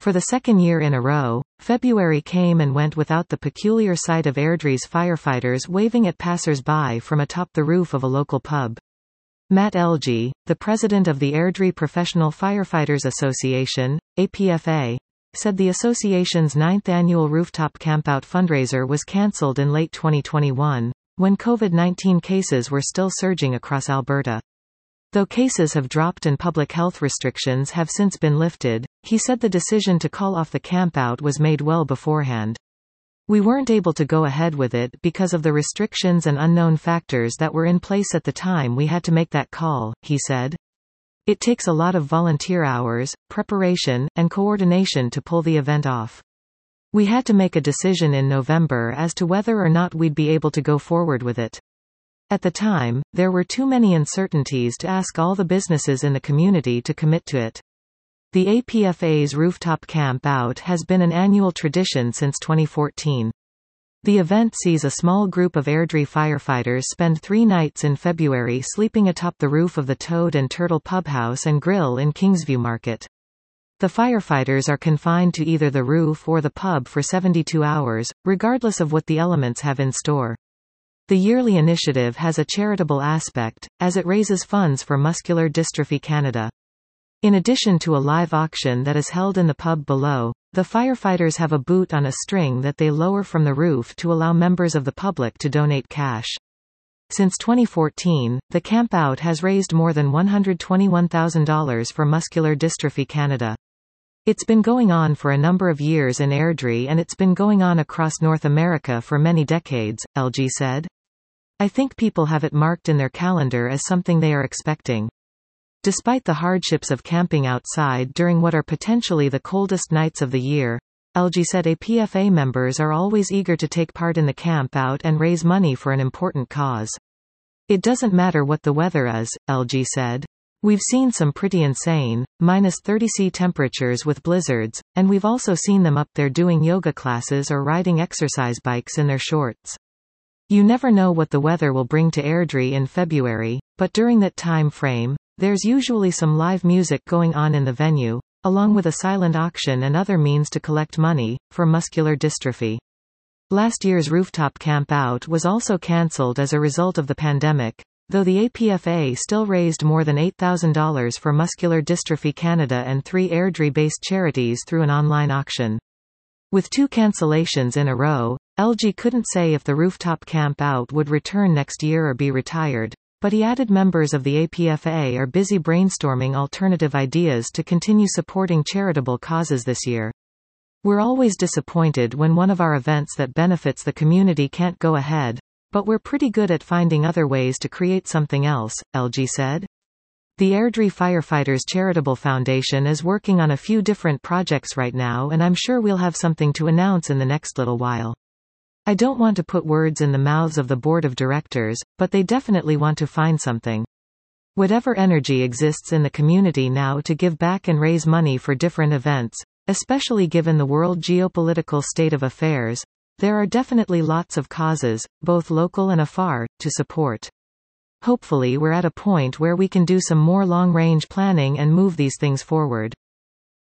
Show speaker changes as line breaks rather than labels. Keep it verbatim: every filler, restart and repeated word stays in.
For the second year in a row, February came and went without the peculiar sight of Airdrie's firefighters waving at passers-by from atop the roof of a local pub. Matt Elgie, the president of the Airdrie Professional Firefighters Association, A P F A, said the association's ninth annual rooftop campout fundraiser was cancelled in late twenty twenty-one, when COVID nineteen cases were still surging across Alberta. Though cases have dropped and public health restrictions have since been lifted, he said the decision to call off the campout was made well beforehand. We weren't able to go ahead with it because of the restrictions and unknown factors that were in place at the time we had to make that call, he said. It takes a lot of volunteer hours, preparation, and coordination to pull the event off. We had to make a decision in November as to whether or not we'd be able to go forward with it. At the time, there were too many uncertainties to ask all the businesses in the community to commit to it. The A P F A's rooftop camp out has been an annual tradition since twenty fourteen. The event sees a small group of Airdrie firefighters spend three nights in February sleeping atop the roof of the Toad and Turtle Pubhouse and Grill in Kingsview Market. The firefighters are confined to either the roof or the pub for seventy-two hours, regardless of what the elements have in store. The yearly initiative has a charitable aspect, as it raises funds for Muscular Dystrophy Canada. In addition to a live auction that is held in the pub below, the firefighters have a boot on a string that they lower from the roof to allow members of the public to donate cash. Since twenty fourteen, the campout has raised more than one hundred twenty-one thousand dollars for Muscular Dystrophy Canada. It's been going on for a number of years in Airdrie and it's been going on across North America for many decades, Elgie said. I think people have it marked in their calendar as something they are expecting. Despite the hardships of camping outside during what are potentially the coldest nights of the year, Elgie said A P F A members are always eager to take part in the camp out and raise money for an important cause. It doesn't matter what the weather is, Elgie said. We've seen some pretty insane, minus thirty C temperatures with blizzards, and we've also seen them up there doing yoga classes or riding exercise bikes in their shorts. You never know what the weather will bring to Airdrie in February, but during that time frame, there's usually some live music going on in the venue, along with a silent auction and other means to collect money, for muscular dystrophy. Last year's rooftop camp out was also cancelled as a result of the pandemic, though the A P F A still raised more than eight thousand dollars for Muscular Dystrophy Canada and three Airdrie-based charities through an online auction. With two cancellations in a row, Elgie couldn't say if the rooftop camp out would return next year or be retired, but he added members of the A P F A are busy brainstorming alternative ideas to continue supporting charitable causes this year. We're always disappointed when one of our events that benefits the community can't go ahead, but we're pretty good at finding other ways to create something else, Elgie said. The Airdrie Firefighters Charitable Foundation is working on a few different projects right now and I'm sure we'll have something to announce in the next little while. I don't want to put words in the mouths of the board of directors, but they definitely want to find something. Whatever energy exists in the community now to give back and raise money for different events, especially given the world geopolitical state of affairs, there are definitely lots of causes, both local and afar, to support. Hopefully we're at a point where we can do some more long-range planning and move these things forward.